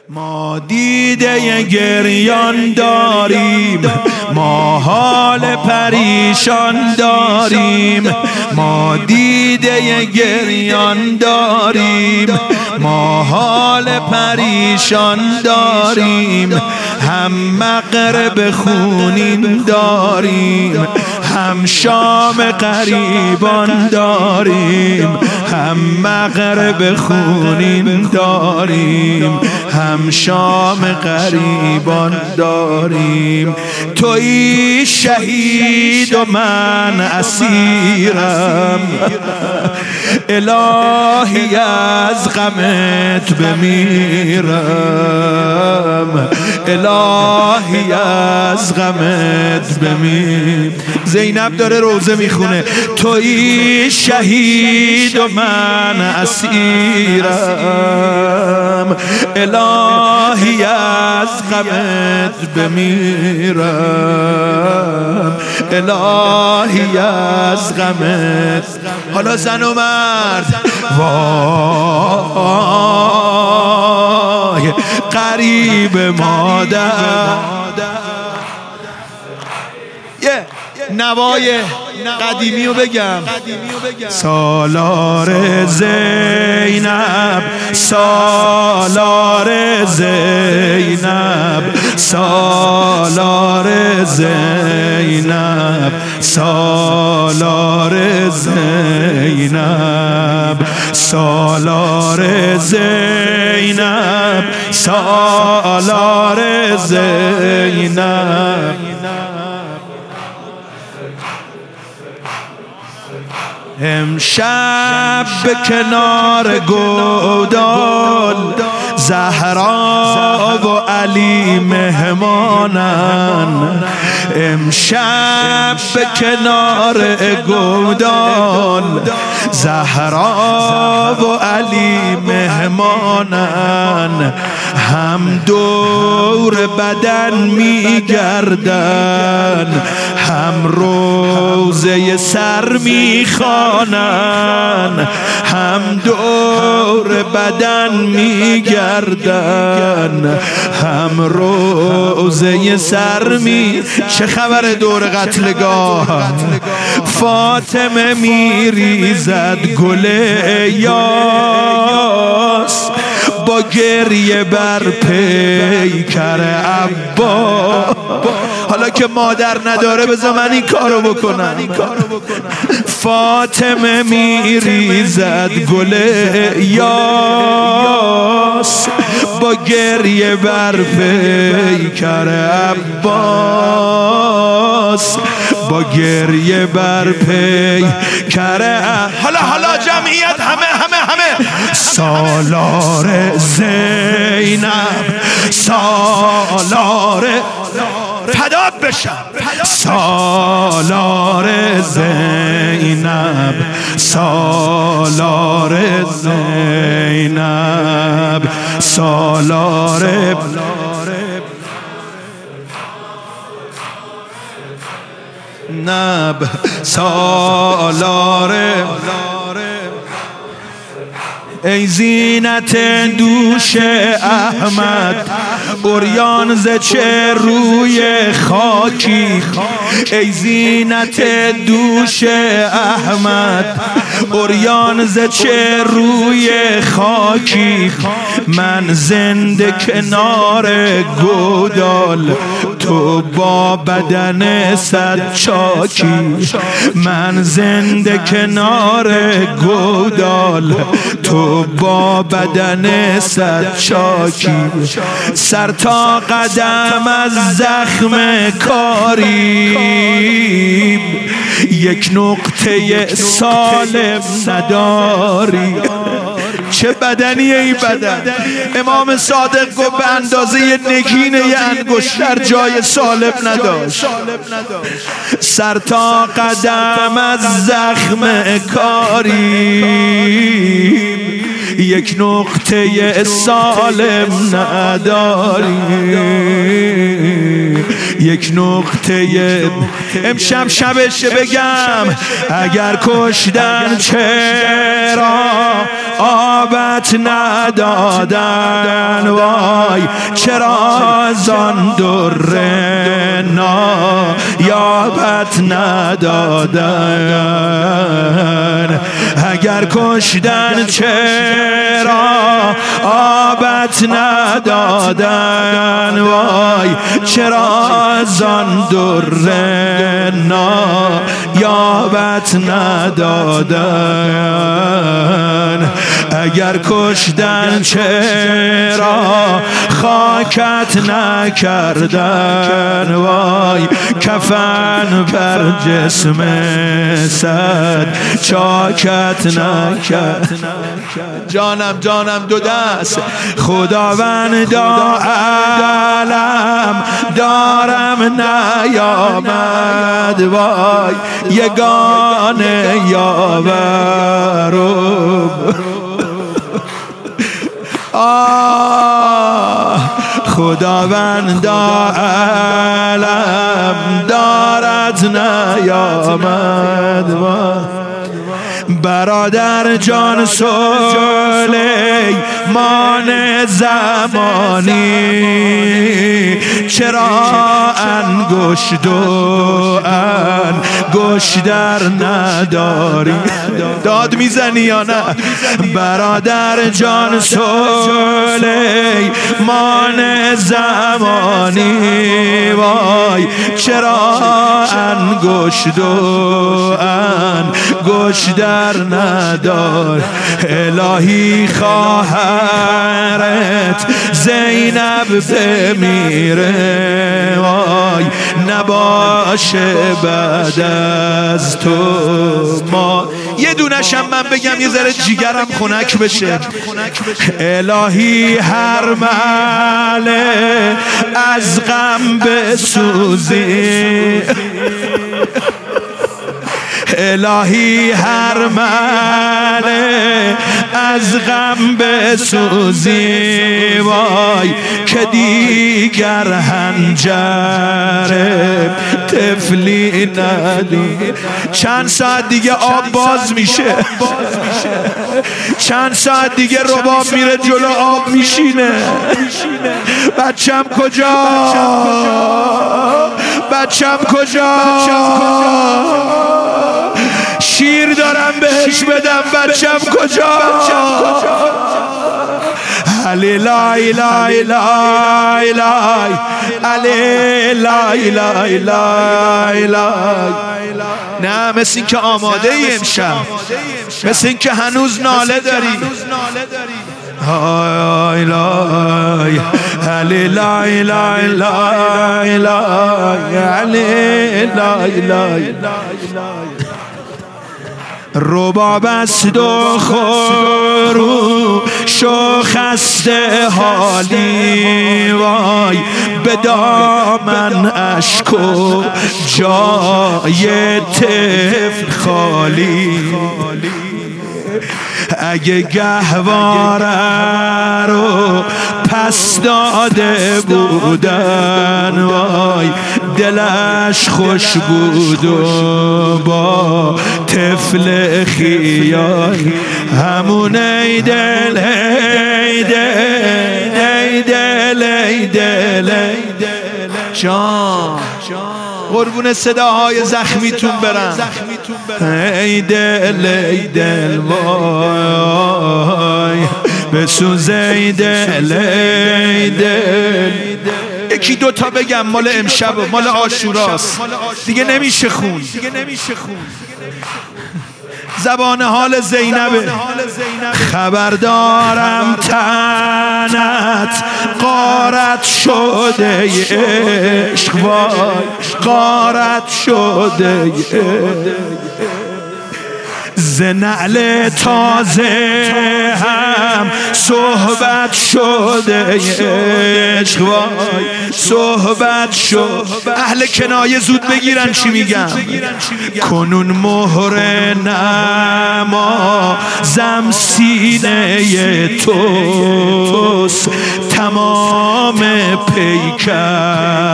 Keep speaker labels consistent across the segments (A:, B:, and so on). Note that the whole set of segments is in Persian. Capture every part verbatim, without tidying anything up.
A: ما دیده گریان داریم، ما حال پریشان داریم، ما دیده گریان داریم، ما حال پریشان داریم، هم مغرب خونین داریم، هم شام غریبان داریم، هم مغرب خونین داریم، هم شام غریبان داریم. تویی شهید و من اسیرم، الهی از غمت بمیرم، الهی از غمت بمیرم. زینب داره روزه میخونه. تویی شهید و من اسیرم، الهی از غمت بمیرم، الهی از غمت. حالا زن و مرد وای غریب مادر. یه نوای قدیمی رو بگم. سالار زینب، سالار زینب، سالار زینب، سالار زینب، سالار زینب، سالار زینب. امشب به کنار گودال زهرا و علی مهمانن، امشب به کنار گودال زهرا و علی مهمانن، هم دور بدن میگردن، هم روزه سر میخوانن، هم دور بدن میگردن، هم روزه سر می. چه خبر دور قتلگاه؟ فاطمه میریزد گل یاس، با گریه بر پیکر عبا. حالا که مادر نداره بذار من این کارو بکنم. فاطمه میریزد گل یاس، با گریه بر پیکر عباس، با گریه بر پیکر. حالا حالا جمعیت همه همه همه. سالار زینب، سالار فدات بشم، سالار زینب، سالار زینب، سالار نب، سالار. ای زینت دوش احمد، عریان ز چه روی خاکی. ای زینت دوش احمد، عریان ز چه روی خاکی. من زنده کنار گودال، تو با بدن صد چاکی. من زنده کنار گودال، تو با بدن صد چاکی. سر تا قدم از زخم کاری، یک نقطه سالم نداری. چه بدنیه این بدن؟ امام صادق گفت به اندازه نگین یه انگشتر جای سالم نداشت. سر تا قدم از زخم کاری، یک نقطه سالم نداری، یک نقطه. امشب شبش بگم اگر کشتن چرا آبت ندادن، وای وای چرا زان در نایابت ندادن اگر کشتن چرا آبت ندادن وای چرا زان در نایابت ندادن اگر کشتن چرا خاکت نکردن وای کفن بر جسم صد چاکت نکرد جانم جانم دو دست خداوند عالم دارم نیامد وای یگانه یاورم آه خداوند عالم دارد نیامد برادر جان سلیمان زمانی چرا انگشت و انگشتر نداری داد میزنی یا نه برادر جان سلیمان زمانی وای چرا انگشت و انگشتر ندار الهی خواهرت زینب بمیره وای نباشه بعد از تو ما یه دونشم من بگم یه ذره جیگرم خنک بشه الهی هر مله از غم بسوزی الهی هر مله از غم بسوزی وای که دیگر هنجره طفلی ندی چند ساعت دیگه آب باز میشه چند ساعت دیگه رباب میره جلو آب میشینه بچم کجا بچم کجا شیر دارم بهش بدم بچم کجا علی لای لای لای لای علی لای لای لای لای نه مثل این که آماده ای امشب مثل این که هنوز ناله داری های لای علی لای لای لای لای علی لای لای رباب است و خورو شو خسته حالی وای به دامن اشک و جای طفل خالی اگه گهواره رو پس داده بودن وای دلش خوش بود و با طفل خیال همون ای دل ای دل ای دل ای دل جان قربون صداهای زخمیتون برم ای دل ای دل وای بسوز ای دل ای دل یکی دوتا بگم مال امشب مال عاشوراست دیگه نمیشه خون زبان حال زینبه خبردارم تنت غارت شده عشق وای غارت شده ز نعل تازه هم صحبت شده عشق وای صحبت شد اهل کنایه زود بگیرن چی میگم کنون مهر نما زم سینه توست تمام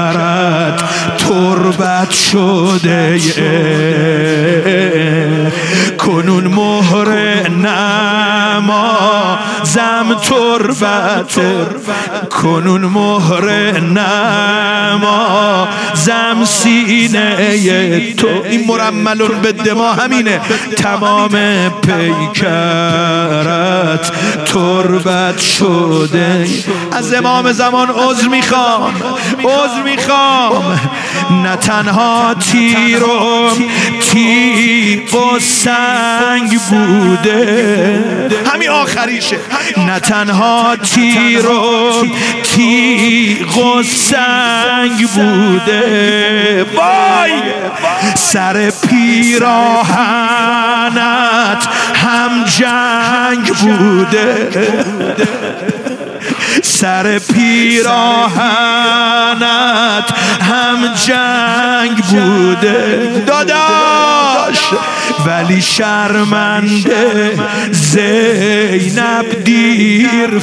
A: پیکرت تربت شده کنون مهر نما زم تربت کنون مهر نما زم سینه تو. این مرملون به دما همینه، تمام پیکرت تربت شده. از امام زمان عذر میخوام عذر میخوام نه تنها تیر و تیغ و سنگ بوده، همین آخریشه، نه تنها تیر و تیغ و سنگ بوده، وای سر پیراهنت هم جنگ بوده، سر پیراهنت هم جنگ بوده داداش. ولی شرمنده زینب دیر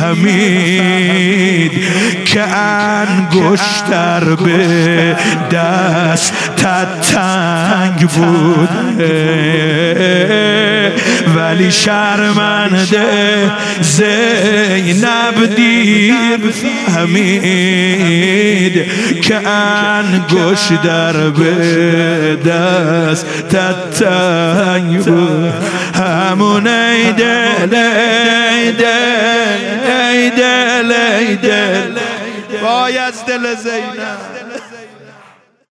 A: فهمید که انگشتر به دست تنگ بوده. ولی شرمنده زینب دیر فهمید که انگشتر به دست تنگ بود. همون ای دل ای دل ای دل ای دل وای از دل زینب.